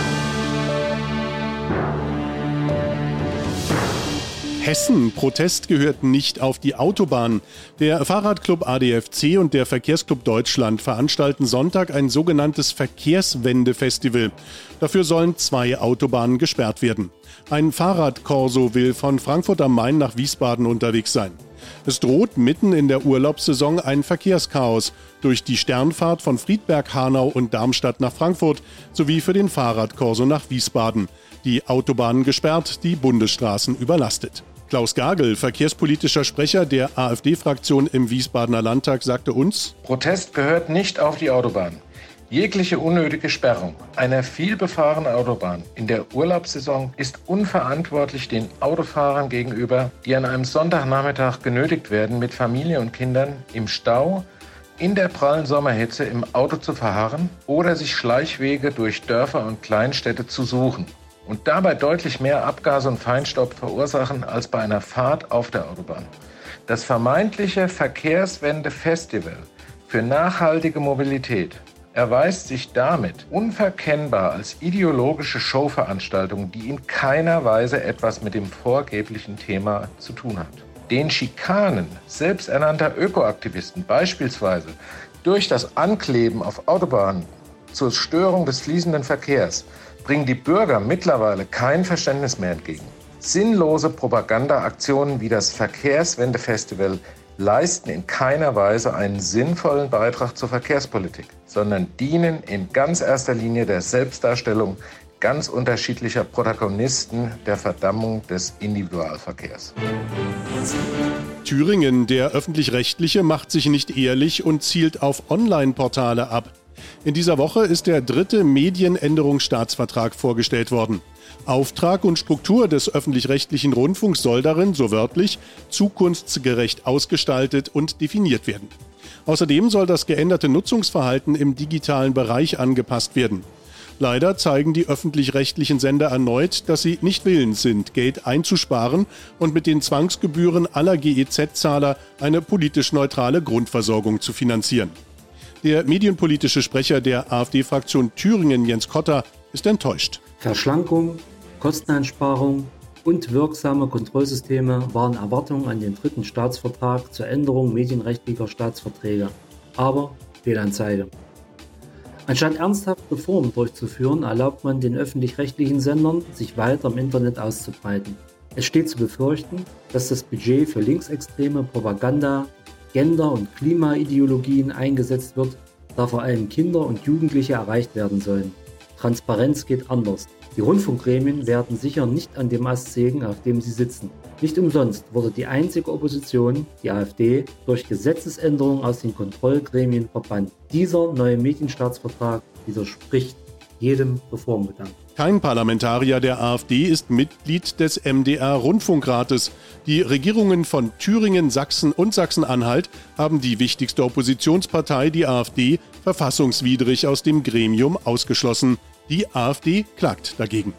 Hessen. Protest gehört nicht auf die Autobahn. Der Fahrradclub A D F C und der Verkehrsclub Deutschland veranstalten Sonntag ein sogenanntes Verkehrswende-Festival. Dafür sollen zwei Autobahnen gesperrt werden. Ein Fahrradkorso will von Frankfurt am Main nach Wiesbaden unterwegs sein. Es droht mitten in der Urlaubssaison ein Verkehrschaos durch die Sternfahrt von Friedberg, Hanau und Darmstadt nach Frankfurt sowie für den Fahrradkorso nach Wiesbaden. Die Autobahnen gesperrt, die Bundesstraßen überlastet. Klaus Gagel, verkehrspolitischer Sprecher der AfD-Fraktion im Wiesbadener Landtag, sagte uns: Protest gehört nicht auf die Autobahn. Jegliche unnötige Sperrung einer vielbefahrenen Autobahn in der Urlaubssaison ist unverantwortlich den Autofahrern gegenüber, die an einem Sonntagnachmittag genötigt werden, mit Familie und Kindern im Stau, in der prallen Sommerhitze im Auto zu verharren oder sich Schleichwege durch Dörfer und Kleinstädte zu suchen und dabei deutlich mehr Abgase und Feinstaub verursachen als bei einer Fahrt auf der Autobahn. Das vermeintliche Verkehrswende-Festival für nachhaltige Mobilität erweist sich damit unverkennbar als ideologische Showveranstaltung, die in keiner Weise etwas mit dem vorgeblichen Thema zu tun hat. Den Schikanen selbsternannter Ökoaktivisten, beispielsweise durch das Ankleben auf Autobahnen zur Störung des fließenden Verkehrs, bringen die Bürger mittlerweile kein Verständnis mehr entgegen. Sinnlose Propagandaaktionen wie das Verkehrswende-Festival leisten in keiner Weise einen sinnvollen Beitrag zur Verkehrspolitik, sondern dienen in ganz erster Linie der Selbstdarstellung ganz unterschiedlicher Protagonisten der Verdammung des Individualverkehrs. Thüringen, der Öffentlich-Rechtliche, macht sich nicht ehrlich und zielt auf Online-Portale ab. In dieser Woche ist der dritte Medienänderungsstaatsvertrag vorgestellt worden. Auftrag und Struktur des öffentlich-rechtlichen Rundfunks soll darin, so wörtlich, zukunftsgerecht ausgestaltet und definiert werden. Außerdem soll das geänderte Nutzungsverhalten im digitalen Bereich angepasst werden. Leider zeigen die öffentlich-rechtlichen Sender erneut, dass sie nicht willens sind, Geld einzusparen und mit den Zwangsgebühren aller G E Z-Zahler eine politisch neutrale Grundversorgung zu finanzieren. Der medienpolitische Sprecher der AfD-Fraktion Thüringen, Jens Kotter, ist enttäuscht. Verschlankung, Kosteneinsparung und wirksame Kontrollsysteme waren Erwartungen an den dritten Staatsvertrag zur Änderung medienrechtlicher Staatsverträge. Aber Fehlanzeige. Anstatt ernsthafte Reformen durchzuführen, erlaubt man den öffentlich-rechtlichen Sendern, sich weiter im Internet auszubreiten. Es steht zu befürchten, dass das Budget für linksextreme Propaganda, Gender- und Klimaideologien eingesetzt wird, da vor allem Kinder und Jugendliche erreicht werden sollen. Transparenz geht anders. Die Rundfunkgremien werden sicher nicht an dem Ast sägen, auf dem sie sitzen. Nicht umsonst wurde die einzige Opposition, die AfD, durch Gesetzesänderungen aus den Kontrollgremien verbannt. Dieser neue Medienstaatsvertrag widerspricht jedem Reformgedanken. Kein Parlamentarier der AfD ist Mitglied des M D R-Rundfunkrates. Die Regierungen von Thüringen, Sachsen und Sachsen-Anhalt haben die wichtigste Oppositionspartei, die AfD, verfassungswidrig aus dem Gremium ausgeschlossen. Die AfD klagt dagegen.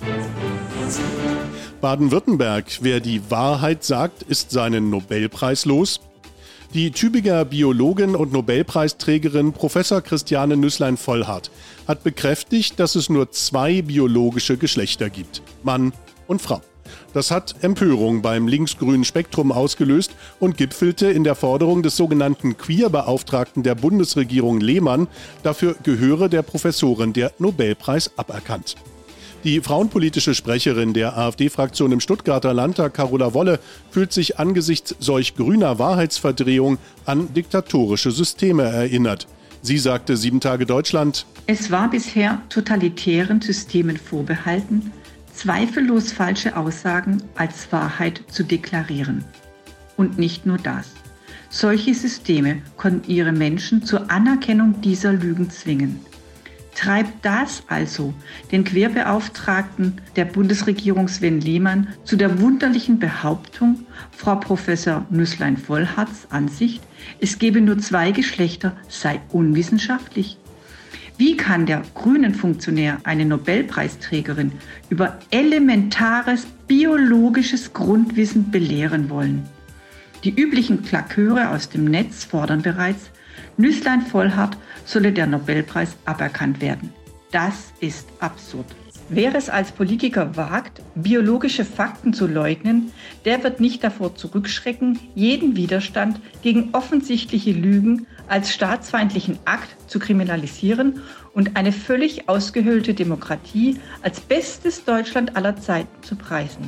Baden-Württemberg: Wer die Wahrheit sagt, ist seinen Nobelpreis los. Die Tübinger Biologin und Nobelpreisträgerin Professor Christiane Nüsslein-Vollhardt hat bekräftigt, dass es nur zwei biologische Geschlechter gibt: Mann und Frau. Das hat Empörung beim linksgrünen Spektrum ausgelöst und gipfelte in der Forderung des sogenannten Queer-Beauftragten der Bundesregierung Lehmann, dafür gehöre der Professorin der Nobelpreis aberkannt. Die frauenpolitische Sprecherin der AfD-Fraktion im Stuttgarter Landtag, Carola Wolle, fühlt sich angesichts solch grüner Wahrheitsverdrehung an diktatorische Systeme erinnert. Sie sagte Sieben Tage Deutschland: Es war bisher totalitären Systemen vorbehalten, zweifellos falsche Aussagen als Wahrheit zu deklarieren. Und nicht nur das. Solche Systeme konnten ihre Menschen zur Anerkennung dieser Lügen zwingen. Treibt das also den Queerbeauftragten der Bundesregierung Sven Lehmann zu der wunderlichen Behauptung, Frau Professor Nüsslein-Vollhardts Ansicht, es gebe nur zwei Geschlechter, sei unwissenschaftlich? Wie kann der grünen Funktionär eine Nobelpreisträgerin über elementares biologisches Grundwissen belehren wollen? Die üblichen Klaköre aus dem Netz fordern bereits, Nüsslein-Vollhardt solle der Nobelpreis aberkannt werden. Das ist absurd. Wer es als Politiker wagt, biologische Fakten zu leugnen, der wird nicht davor zurückschrecken, jeden Widerstand gegen offensichtliche Lügen als staatsfeindlichen Akt zu kriminalisieren und eine völlig ausgehöhlte Demokratie als bestes Deutschland aller Zeiten zu preisen.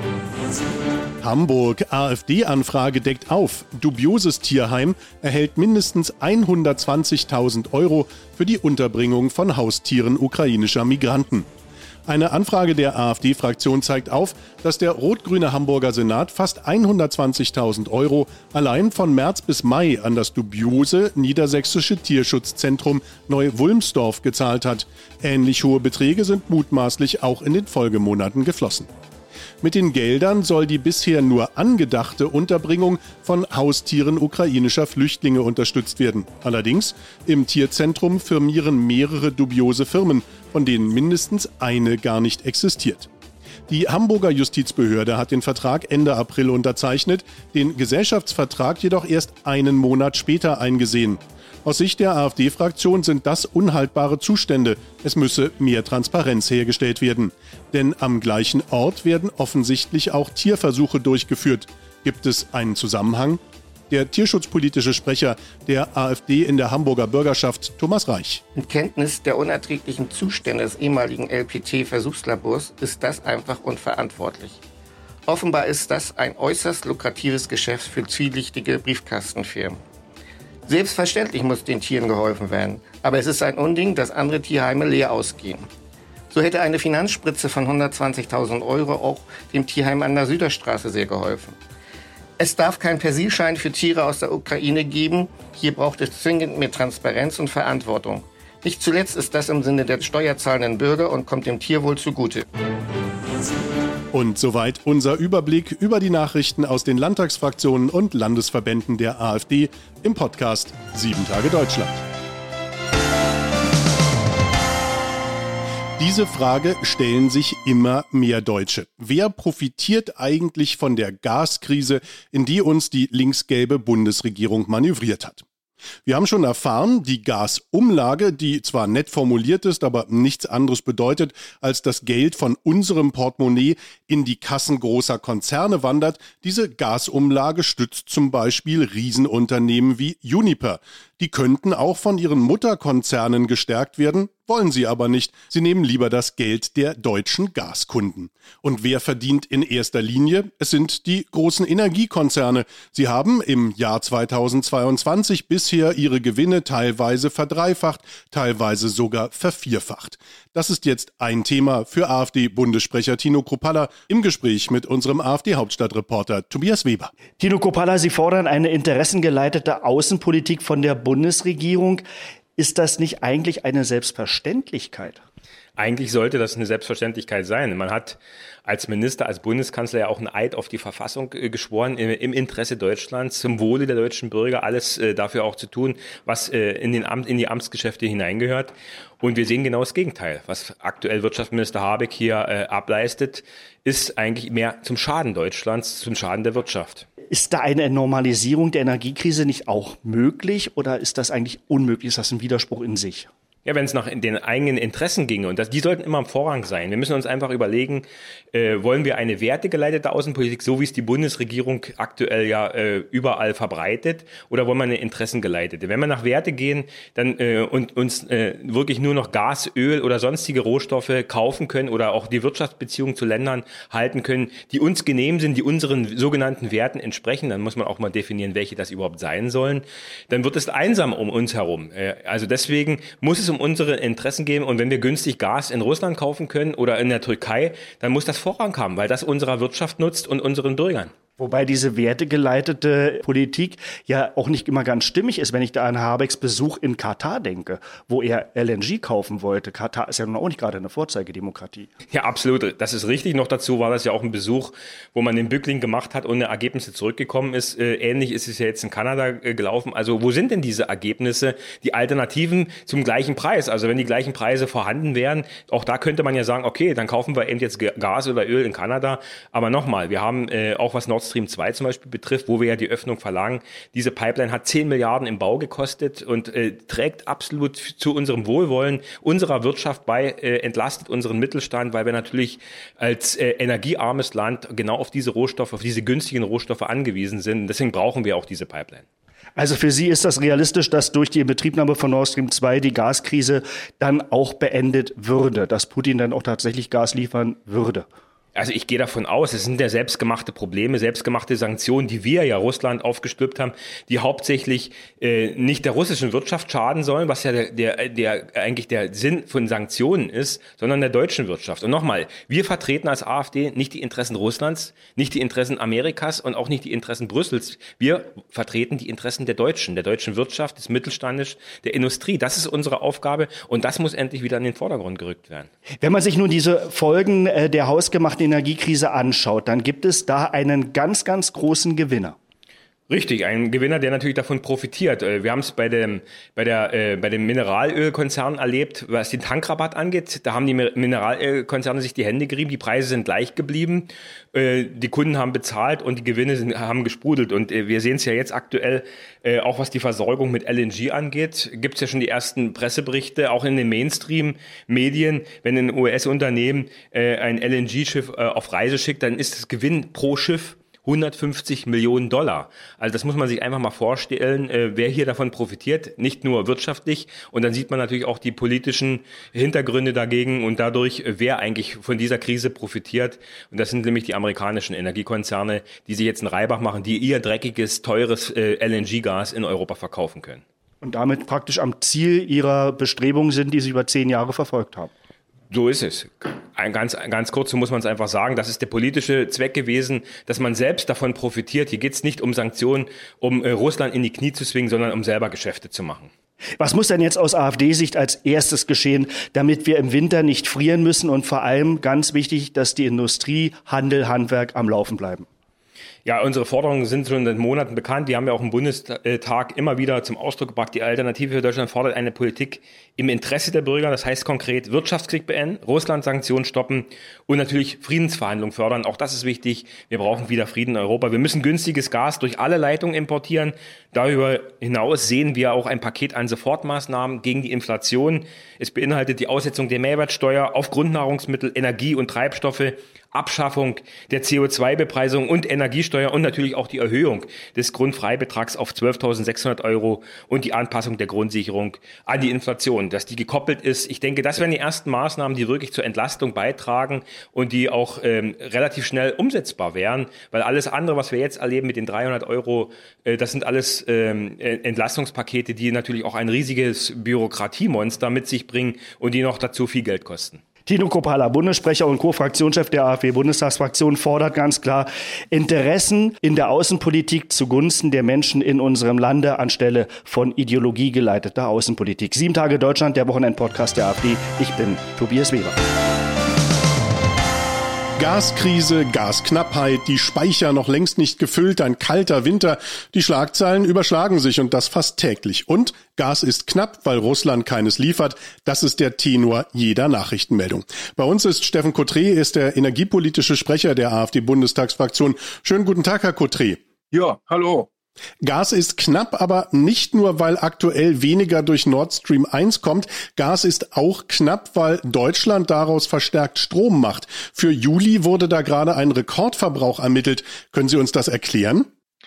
Hamburg: AfD-Anfrage deckt auf. Dubioses Tierheim erhält mindestens hundertzwanzigtausend Euro für die Unterbringung von Haustieren ukrainischer Migranten. Eine Anfrage der AfD-Fraktion zeigt auf, dass der rot-grüne Hamburger Senat fast hundertzwanzigtausend Euro allein von März bis Mai an das dubiose niedersächsische Tierschutzzentrum Neu-Wulmsdorf gezahlt hat. Ähnlich hohe Beträge sind mutmaßlich auch in den Folgemonaten geflossen. Mit den Geldern soll die bisher nur angedachte Unterbringung von Haustieren ukrainischer Flüchtlinge unterstützt werden. Allerdings, im Tierzentrum firmieren mehrere dubiose Firmen, von denen mindestens eine gar nicht existiert. Die Hamburger Justizbehörde hat den Vertrag Ende April unterzeichnet, den Gesellschaftsvertrag jedoch erst einen Monat später eingesehen. Aus Sicht der AfD-Fraktion sind das unhaltbare Zustände. Es müsse mehr Transparenz hergestellt werden. Denn am gleichen Ort werden offensichtlich auch Tierversuche durchgeführt. Gibt es einen Zusammenhang? Der tierschutzpolitische Sprecher der AfD in der Hamburger Bürgerschaft, Thomas Reich. In Kenntnis der unerträglichen Zustände des ehemaligen L P T-Versuchslabors ist das einfach unverantwortlich. Offenbar ist das ein äußerst lukratives Geschäft für zwielichtige Briefkastenfirmen. Selbstverständlich muss den Tieren geholfen werden, aber es ist ein Unding, dass andere Tierheime leer ausgehen. So hätte eine Finanzspritze von hundertzwanzigtausend Euro auch dem Tierheim an der Süderstraße sehr geholfen. Es darf keinen Persilschein für Tiere aus der Ukraine geben. Hier braucht es zwingend mehr Transparenz und Verantwortung. Nicht zuletzt ist das im Sinne der steuerzahlenden Bürger und kommt dem Tierwohl zugute. Und soweit unser Überblick über die Nachrichten aus den Landtagsfraktionen und Landesverbänden der AfD im Podcast Sieben Tage Deutschland. Diese Frage stellen sich immer mehr Deutsche. Wer profitiert eigentlich von der Gaskrise, in die uns die linksgelbe Bundesregierung manövriert hat? Wir haben schon erfahren, die Gasumlage, die zwar nett formuliert ist, aber nichts anderes bedeutet, als das Geld von unserem Portemonnaie in die Kassen großer Konzerne wandert. Diese Gasumlage stützt zum Beispiel Riesenunternehmen wie Uniper. Die könnten auch von ihren Mutterkonzernen gestärkt werden, wollen sie aber nicht. Sie nehmen lieber das Geld der deutschen Gaskunden. Und wer verdient in erster Linie? Es sind die großen Energiekonzerne. Sie haben im Jahr zweitausendzweiundzwanzig bisher ihre Gewinne teilweise verdreifacht, teilweise sogar vervierfacht. Das ist jetzt ein Thema für AfD-Bundessprecher Tino Kruppalla im Gespräch mit unserem AfD-Hauptstadtreporter Tobias Weber. Tino Kruppalla, Sie fordern eine interessengeleitete Außenpolitik von der Bundesregierung. Ist das nicht eigentlich eine Selbstverständlichkeit? Eigentlich sollte das eine Selbstverständlichkeit sein. Man hat als Minister, als Bundeskanzler ja auch einen Eid auf die Verfassung äh, geschworen, äh, im Interesse Deutschlands, zum Wohle der deutschen Bürger, alles äh, dafür auch zu tun, was äh, in, den Amt, in die Amtsgeschäfte hineingehört. Und wir sehen genau das Gegenteil. Was aktuell Wirtschaftsminister Habeck hier äh, ableistet, ist eigentlich mehr zum Schaden Deutschlands, zum Schaden der Wirtschaft. Ist da eine Normalisierung der Energiekrise nicht auch möglich oder ist das eigentlich unmöglich? Ist das ein Widerspruch in sich? Ja, wenn es nach den eigenen Interessen ginge, und das, die sollten immer im Vorrang sein. Wir müssen uns einfach überlegen, äh, wollen wir eine wertegeleitete Außenpolitik, so wie es die Bundesregierung aktuell ja äh, überall verbreitet, oder wollen wir eine interessengeleitete? Wenn wir nach Werte gehen dann äh, und uns äh, wirklich nur noch Gas, Öl oder sonstige Rohstoffe kaufen können oder auch die Wirtschaftsbeziehungen zu Ländern halten können, die uns genehm sind, die unseren sogenannten Werten entsprechen, dann muss man auch mal definieren, welche das überhaupt sein sollen, dann wird es einsam um uns herum. Äh, also deswegen muss es um unsere Interessen geben, und wenn wir günstig Gas in Russland kaufen können oder in der Türkei, dann muss das Vorrang haben, weil das unserer Wirtschaft nutzt und unseren Bürgern. Wobei diese wertegeleitete Politik ja auch nicht immer ganz stimmig ist, wenn ich da an Habecks Besuch in Katar denke, wo er L N G kaufen wollte. Katar ist ja nun auch nicht gerade eine Vorzeigedemokratie. Ja, absolut. Das ist richtig. Noch dazu war das ja auch ein Besuch, wo man den Bückling gemacht hat und Ergebnisse zurückgekommen ist. Äh, ähnlich ist es ja jetzt in Kanada äh, gelaufen. Also wo sind denn diese Ergebnisse? Die Alternativen zum gleichen Preis. Also wenn die gleichen Preise vorhanden wären, auch da könnte man ja sagen, okay, dann kaufen wir eben jetzt Gas oder Öl in Kanada. Aber nochmal, wir haben äh, auch was Nord Stream zwei zum Beispiel betrifft, wo wir ja die Öffnung verlangen. Diese Pipeline hat zehn Milliarden im Bau gekostet und äh, trägt absolut zu unserem Wohlwollen unserer Wirtschaft bei, äh, entlastet unseren Mittelstand, weil wir natürlich als äh, energiearmes Land genau auf diese Rohstoffe, auf diese günstigen Rohstoffe angewiesen sind. Und deswegen brauchen wir auch diese Pipeline. Also für Sie ist das realistisch, dass durch die Inbetriebnahme von Nord Stream zwei die Gaskrise dann auch beendet würde, dass Putin dann auch tatsächlich Gas liefern würde? Also ich gehe davon aus, es sind ja selbstgemachte Probleme, selbstgemachte Sanktionen, die wir ja Russland aufgestülpt haben, die hauptsächlich äh, nicht der russischen Wirtschaft schaden sollen, was ja der, der, der eigentlich der Sinn von Sanktionen ist, sondern der deutschen Wirtschaft. Und nochmal, wir vertreten als AfD nicht die Interessen Russlands, nicht die Interessen Amerikas und auch nicht die Interessen Brüssels. Wir vertreten die Interessen der Deutschen, der deutschen Wirtschaft, des Mittelstandes, der Industrie. Das ist unsere Aufgabe und das muss endlich wieder in den Vordergrund gerückt werden. Wenn man sich nun diese Folgen äh, der hausgemachten Energiekrise anschaut, dann gibt es da einen ganz, ganz großen Gewinner. Richtig, ein Gewinner, der natürlich davon profitiert. Wir haben es bei dem, bei der, äh, bei dem Mineralölkonzern erlebt, was den Tankrabatt angeht. Da haben die Mineralölkonzerne sich die Hände gerieben, die Preise sind gleich geblieben, äh, die Kunden haben bezahlt und die Gewinne sind, haben gesprudelt. Und äh, wir sehen es ja jetzt aktuell, äh, auch was die Versorgung mit L N G angeht, gibt es ja schon die ersten Presseberichte, auch in den Mainstream-Medien. Wenn ein U S-Unternehmen äh, ein L N G-Schiff äh, auf Reise schickt, dann ist das Gewinn pro Schiff hundertfünfzig Millionen Dollar. Also das muss man sich einfach mal vorstellen, äh, wer hier davon profitiert, nicht nur wirtschaftlich. Und dann sieht man natürlich auch die politischen Hintergründe dagegen und dadurch, äh, wer eigentlich von dieser Krise profitiert. Und das sind nämlich die amerikanischen Energiekonzerne, die sich jetzt einen Reibach machen, die ihr dreckiges, teures äh, L N G-Gas in Europa verkaufen können. Und damit praktisch am Ziel ihrer Bestrebungen sind, die sie über zehn Jahre verfolgt haben. So ist es. Ein ganz, ganz kurz, so muss man es einfach sagen. Das ist der politische Zweck gewesen, dass man selbst davon profitiert. Hier geht es nicht um Sanktionen, um äh, Russland in die Knie zu zwingen, sondern um selber Geschäfte zu machen. Was muss denn jetzt aus AfD-Sicht als erstes geschehen, damit wir im Winter nicht frieren müssen und vor allem ganz wichtig, dass die Industrie, Handel, Handwerk am Laufen bleiben? Ja, unsere Forderungen sind schon seit Monaten bekannt. Die haben wir auch im Bundestag immer wieder zum Ausdruck gebracht. Die Alternative für Deutschland fordert eine Politik im Interesse der Bürger. Das heißt konkret Wirtschaftskrieg beenden, Russland-Sanktionen stoppen und natürlich Friedensverhandlungen fördern. Auch das ist wichtig. Wir brauchen wieder Frieden in Europa. Wir müssen günstiges Gas durch alle Leitungen importieren. Darüber hinaus sehen wir auch ein Paket an Sofortmaßnahmen gegen die Inflation. Es beinhaltet die Aussetzung der Mehrwertsteuer auf Grundnahrungsmittel, Energie und Treibstoffe. Abschaffung der C O zwei Bepreisung und Energiesteuer und natürlich auch die Erhöhung des Grundfreibetrags auf zwölftausendsechshundert Euro und die Anpassung der Grundsicherung an die Inflation, dass die gekoppelt ist. Ich denke, das wären die ersten Maßnahmen, die wirklich zur Entlastung beitragen und die auch ähm, relativ schnell umsetzbar wären, weil alles andere, was wir jetzt erleben mit den dreihundert Euro, äh, das sind alles ähm, Entlastungspakete, die natürlich auch ein riesiges Bürokratiemonster mit sich bringen und die noch dazu viel Geld kosten. Tino Kropala, Bundessprecher und Co-Fraktionschef der AfD-Bundestagsfraktion, fordert ganz klar Interessen in der Außenpolitik zugunsten der Menschen in unserem Lande anstelle von ideologiegeleiteter Außenpolitik. Sieben Tage Deutschland, der Wochenend-Podcast der AfD. Ich bin Tobias Weber. Gaskrise, Gasknappheit, die Speicher noch längst nicht gefüllt, ein kalter Winter. Die Schlagzeilen überschlagen sich und das fast täglich. Und Gas ist knapp, weil Russland keines liefert. Das ist der Tenor jeder Nachrichtenmeldung. Bei uns ist Steffen Kottré, ist der energiepolitische Sprecher der AfD-Bundestagsfraktion. Schönen guten Tag, Herr Kottré. Ja, hallo. Gas ist knapp, aber nicht nur, weil aktuell weniger durch Nord Stream eins kommt. Gas ist auch knapp, weil Deutschland daraus verstärkt Strom macht. Für Juli wurde da gerade ein Rekordverbrauch ermittelt. Können Sie uns das erklären?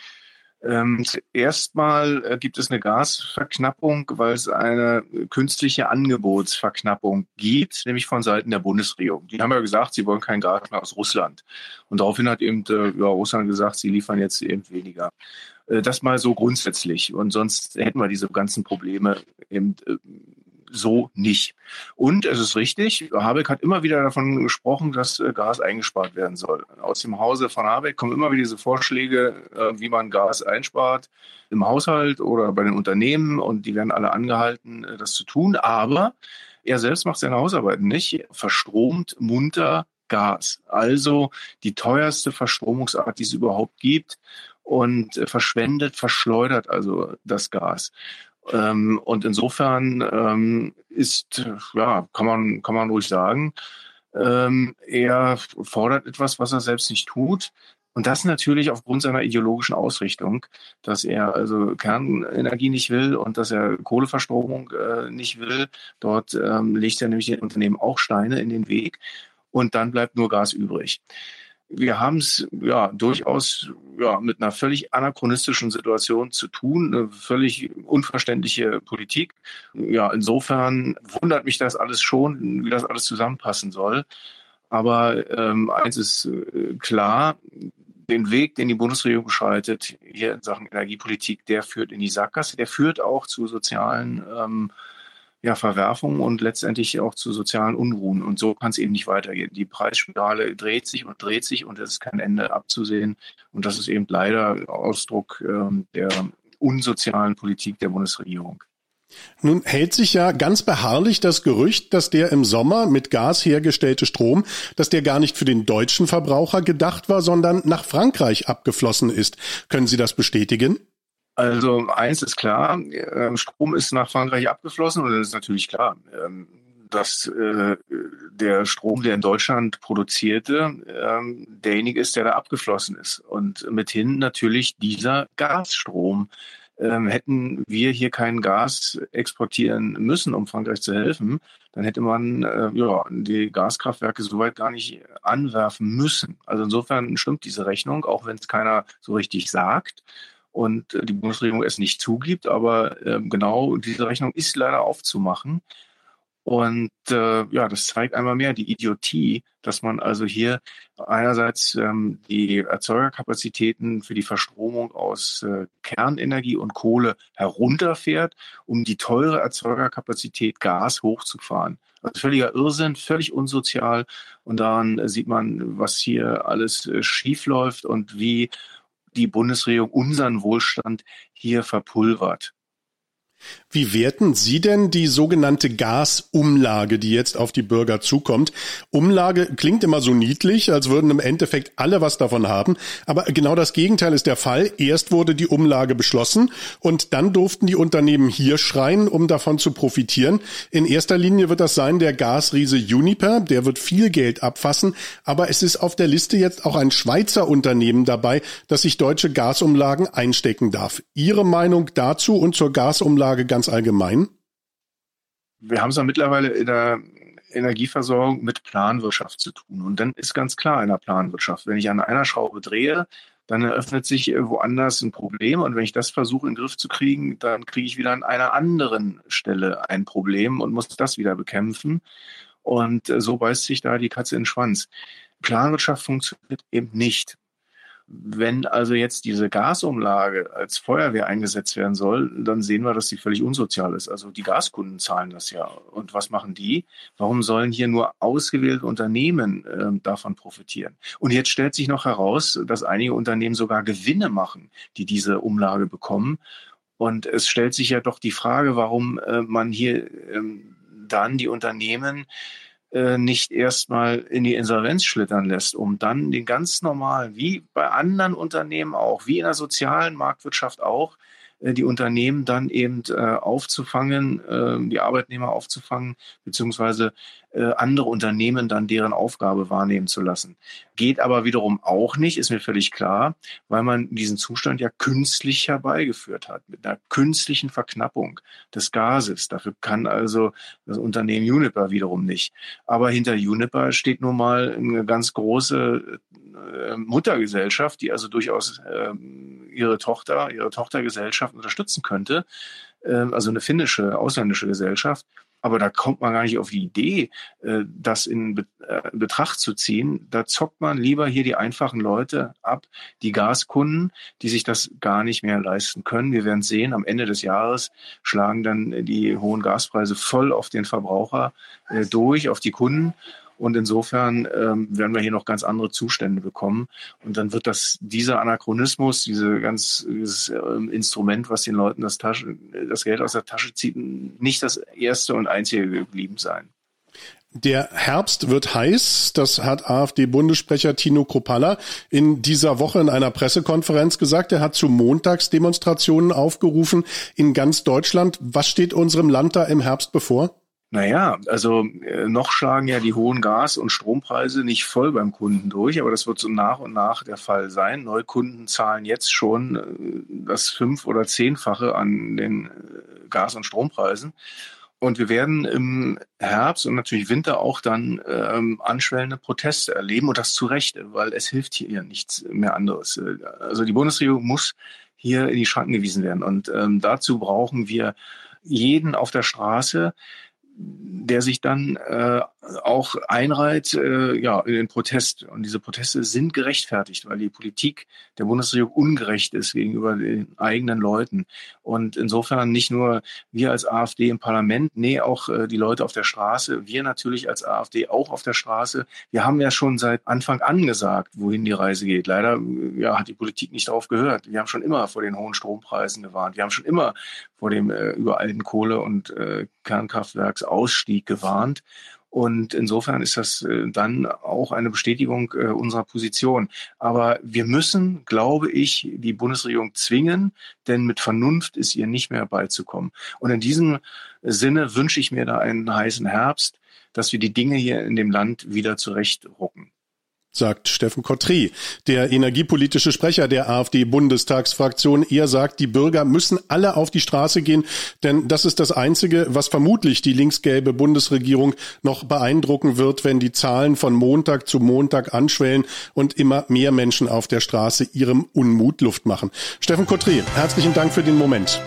Ähm, zuerst mal äh, gibt es eine Gasverknappung, weil es eine künstliche Angebotsverknappung gibt, nämlich von Seiten der Bundesregierung. Die haben ja gesagt, sie wollen kein Gas mehr aus Russland. Und daraufhin hat eben äh, ja, Russland gesagt, sie liefern jetzt eben weniger. Äh, das mal so grundsätzlich. Und sonst hätten wir diese ganzen Probleme eben äh, so nicht. Und es ist richtig, Habeck hat immer wieder davon gesprochen, dass äh, Gas eingespart werden soll. Aus dem Hause von Habeck kommen immer wieder diese Vorschläge, äh, wie man Gas einspart im Haushalt oder bei den Unternehmen, und die werden alle angehalten, äh, das zu tun. Aber er selbst macht seine Hausarbeiten nicht, verstromt munter Gas. Also die teuerste Verstromungsart, die es überhaupt gibt, und äh, verschwendet, verschleudert also das Gas. Ähm, und insofern ähm, ist, ja, kann man, kann man ruhig sagen, ähm, er fordert etwas, was er selbst nicht tut. Und das natürlich aufgrund seiner ideologischen Ausrichtung, dass er also Kernenergie nicht will und dass er Kohleverstromung äh, nicht will. Dort ähm, legt er nämlich den Unternehmen auch Steine in den Weg und dann bleibt nur Gas übrig. Wir haben es ja durchaus ja, mit einer völlig anachronistischen Situation zu tun, eine völlig unverständliche Politik. Ja, insofern wundert mich das alles schon, wie das alles zusammenpassen soll. Aber ähm, eins ist äh, klar, den Weg, den die Bundesregierung beschreitet, hier in Sachen Energiepolitik, der führt in die Sackgasse, der führt auch zu sozialen ähm, ja, Verwerfungen und letztendlich auch zu sozialen Unruhen. Und so kann es eben nicht weitergehen. Die Preisspirale dreht sich und dreht sich und es ist kein Ende abzusehen. Und das ist eben leider Ausdruck ähm, der unsozialen Politik der Bundesregierung. Nun hält sich ja ganz beharrlich das Gerücht, dass der im Sommer mit Gas hergestellte Strom, dass der gar nicht für den deutschen Verbraucher gedacht war, sondern nach Frankreich abgeflossen ist. Können Sie das bestätigen? Also eins ist klar, Strom ist nach Frankreich abgeflossen und das ist natürlich klar, dass der Strom, der in Deutschland produzierte, derjenige ist, der da abgeflossen ist. Und mithin natürlich dieser Gasstrom. Hätten wir hier kein Gas exportieren müssen, um Frankreich zu helfen, dann hätte man ja, die Gaskraftwerke soweit gar nicht anwerfen müssen. Also insofern stimmt diese Rechnung, auch wenn es keiner so richtig sagt und die Bundesregierung es nicht zugibt, aber äh, genau diese Rechnung ist leider aufzumachen. Und äh, ja, das zeigt einmal mehr die Idiotie, dass man also hier einerseits ähm, die Erzeugerkapazitäten für die Verstromung aus äh, Kernenergie und Kohle herunterfährt, um die teure Erzeugerkapazität Gas hochzufahren. Also völliger Irrsinn, völlig unsozial. Und daran sieht man, was hier alles äh, schiefläuft und wie die Bundesregierung unseren Wohlstand hier verpulvert. Wie werten Sie denn die sogenannte Gasumlage, die jetzt auf die Bürger zukommt? Umlage klingt immer so niedlich, als würden im Endeffekt alle was davon haben. Aber genau das Gegenteil ist der Fall. Erst wurde die Umlage beschlossen und dann durften die Unternehmen hier schreien, um davon zu profitieren. In erster Linie wird das sein der Gasriese Uniper. Der wird viel Geld abfassen. Aber es ist auf der Liste jetzt auch ein Schweizer Unternehmen dabei, das sich deutsche Gasumlagen einstecken darf. Ihre Meinung dazu und zur Gasumlage ganz allgemein? Wir haben es ja mittlerweile in der Energieversorgung mit Planwirtschaft zu tun. Und dann ist ganz klar in der Planwirtschaft, wenn ich an einer Schraube drehe, dann eröffnet sich woanders ein Problem. Und wenn ich das versuche in den Griff zu kriegen, dann kriege ich wieder an einer anderen Stelle ein Problem und muss das wieder bekämpfen. Und so beißt sich da die Katze in den Schwanz. Planwirtschaft funktioniert eben nicht. Wenn also jetzt diese Gasumlage als Feuerwehr eingesetzt werden soll, dann sehen wir, dass sie völlig unsozial ist. Also die Gaskunden zahlen das ja. Und was machen die? Warum sollen hier nur ausgewählte Unternehmen äh, davon profitieren? Und jetzt stellt sich noch heraus, dass einige Unternehmen sogar Gewinne machen, die diese Umlage bekommen. Und es stellt sich ja doch die Frage, warum äh, man hier äh, dann die Unternehmen nicht erstmal in die Insolvenz schlittern lässt, um dann den ganz normalen, wie bei anderen Unternehmen auch, wie in der sozialen Marktwirtschaft auch, die Unternehmen dann eben äh, aufzufangen, äh, die Arbeitnehmer aufzufangen, beziehungsweise äh, andere Unternehmen dann deren Aufgabe wahrnehmen zu lassen. Geht aber wiederum auch nicht, ist mir völlig klar, weil man diesen Zustand ja künstlich herbeigeführt hat, mit einer künstlichen Verknappung des Gases. Dafür kann also das Unternehmen Uniper wiederum nicht. Aber hinter Uniper steht nun mal eine ganz große äh, Muttergesellschaft, die also durchaus äh, ihre Tochter, ihre Tochtergesellschaft unterstützen könnte, äh, also eine finnische, ausländische Gesellschaft. Aber da kommt man gar nicht auf die Idee, äh, das in Be- äh, Betracht zu ziehen. Da zockt man lieber hier die einfachen Leute ab, die Gaskunden, die sich das gar nicht mehr leisten können. Wir werden sehen, am Ende des Jahres schlagen dann die hohen Gaspreise voll auf den Verbraucher äh, durch, auf die Kunden. Und insofern ähm, werden wir hier noch ganz andere Zustände bekommen. Und dann wird das, dieser Anachronismus, diese ganz, dieses ähm, Instrument, was den Leuten das, Tasche, das Geld aus der Tasche zieht, nicht das erste und einzige geblieben sein. Der Herbst wird heiß, das hat AfD-Bundessprecher Tino Kruppalla in dieser Woche in einer Pressekonferenz gesagt. Er hat zu Montagsdemonstrationen aufgerufen in ganz Deutschland. Was steht unserem Land da im Herbst bevor? Naja, also äh, noch schlagen ja die hohen Gas- und Strompreise nicht voll beim Kunden durch, aber das wird so nach und nach der Fall sein. Neukunden zahlen jetzt schon äh, das fünf- oder zehnfache an den äh, Gas- und Strompreisen. Und wir werden im Herbst und natürlich Winter auch dann ähm, anschwellende Proteste erleben und das zu Recht, weil es hilft hier nichts mehr anderes. Also die Bundesregierung muss hier in die Schranken gewiesen werden und ähm, dazu brauchen wir jeden auf der Straße, der sich dann äh, auch einreiht äh, ja, in den Protest. Und diese Proteste sind gerechtfertigt, weil die Politik der Bundesregierung ungerecht ist gegenüber den eigenen Leuten. Und insofern nicht nur wir als AfD im Parlament, nee, auch äh, die Leute auf der Straße, wir natürlich als AfD auch auf der Straße. Wir haben ja schon seit Anfang an gesagt, wohin die Reise geht. Leider ja, hat die Politik nicht darauf gehört. Wir haben schon immer vor den hohen Strompreisen gewarnt. Wir haben schon immer vor dem äh, überalten Kohle- und äh, Kernkraftwerksausstieg gewarnt. Und insofern ist das äh, dann auch eine Bestätigung äh, unserer Position. Aber wir müssen, glaube ich, die Bundesregierung zwingen, denn mit Vernunft ist ihr nicht mehr beizukommen. Und in diesem Sinne wünsche ich mir da einen heißen Herbst, dass wir die Dinge hier in dem Land wieder zurechtrücken. Sagt Steffen Kottré, der energiepolitische Sprecher der AfD-Bundestagsfraktion. Er sagt, die Bürger müssen alle auf die Straße gehen, denn das ist das Einzige, was vermutlich die linksgelbe Bundesregierung noch beeindrucken wird, wenn die Zahlen von Montag zu Montag anschwellen und immer mehr Menschen auf der Straße ihrem Unmut Luft machen. Steffen Kottré, herzlichen Dank für den Moment.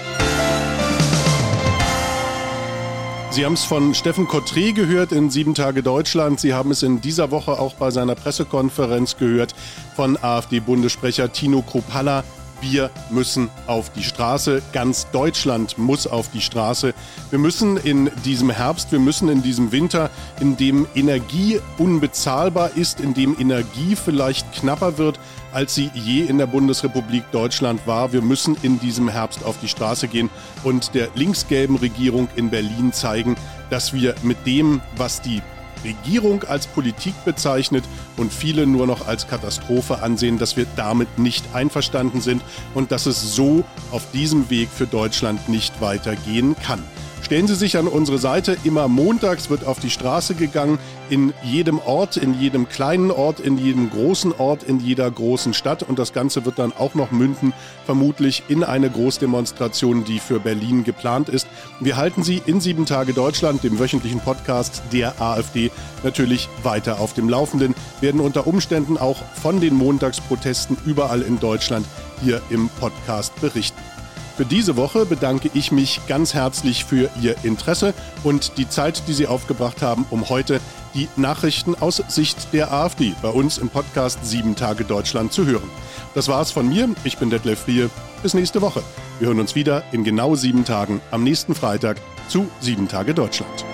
Sie haben es von Steffen Kottré gehört in Sieben Tage Deutschland. Sie haben es in dieser Woche auch bei seiner Pressekonferenz gehört von AfD-Bundessprecher Tino Kruppalla. Wir müssen auf die Straße. Ganz Deutschland muss auf die Straße. Wir müssen in diesem Herbst, wir müssen in diesem Winter, in dem Energie unbezahlbar ist, in dem Energie vielleicht knapper wird, als sie je in der Bundesrepublik Deutschland war. Wir müssen in diesem Herbst auf die Straße gehen und der linksgelben Regierung in Berlin zeigen, dass wir mit dem, was die Regierung als Politik bezeichnet und viele nur noch als Katastrophe ansehen, dass wir damit nicht einverstanden sind und dass es so auf diesem Weg für Deutschland nicht weitergehen kann. Stellen Sie sich an unsere Seite. Immer montags wird auf die Straße gegangen. In jedem Ort, in jedem kleinen Ort, in jedem großen Ort, in jeder großen Stadt. Und das Ganze wird dann auch noch münden, vermutlich in eine Großdemonstration, die für Berlin geplant ist. Wir halten Sie in sieben Tage Deutschland, dem wöchentlichen Podcast der AfD, natürlich weiter auf dem Laufenden. Werden unter Umständen auch von den Montagsprotesten überall in Deutschland hier im Podcast berichten. Für diese Woche bedanke ich mich ganz herzlich für Ihr Interesse und die Zeit, die Sie aufgebracht haben, um heute die Nachrichten aus Sicht der AfD bei uns im Podcast sieben Tage Deutschland zu hören. Das war's von mir. Ich bin Detlef Friehe. Bis nächste Woche. Wir hören uns wieder in genau sieben Tagen am nächsten Freitag zu sieben Tage Deutschland.